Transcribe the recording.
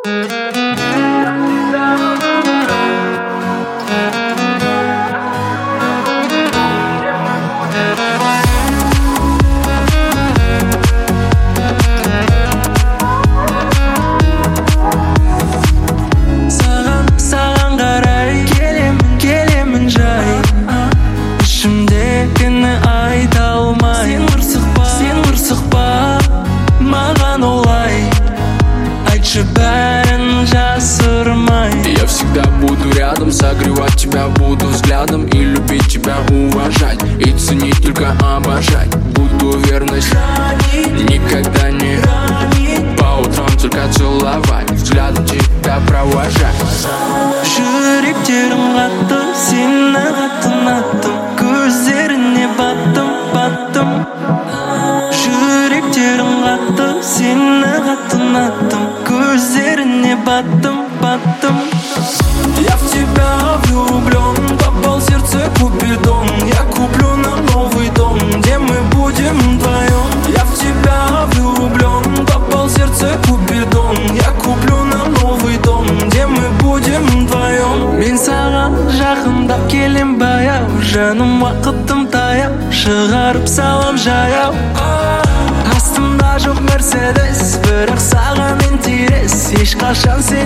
Саған қарай келемін жай, ішімдегіні айта алмай. Сен ұрсықпа маған олай, айтшы бәрін жасырмай. Я всегда буду рядом, согревать тебя буду взглядом и любить тебя, уважать и ценить, только обожать. Буду верность никогда не по утрам только целовать, взглядом тебя провожать. Жүректерім қатты, сені қатты ұнаттым, көздеріне баттым. Жүректерім қатты, сені қатты ұнаттым, көздеріне баттым. Я в тебя влюблен, попал в сердце Купидон. Я куплю нам новый дом, где мы будем вдвоем. Я в тебя влюблен, попал в сердце Купидон. Я куплю нам новый дом, где мы будем вдвоем. Мен саған жақындап келем баяу, жаным уақытым таяу, шығарып салам жаяу. Астымда жоқ Мерседес, бірақ саған интерес, ешқашан сен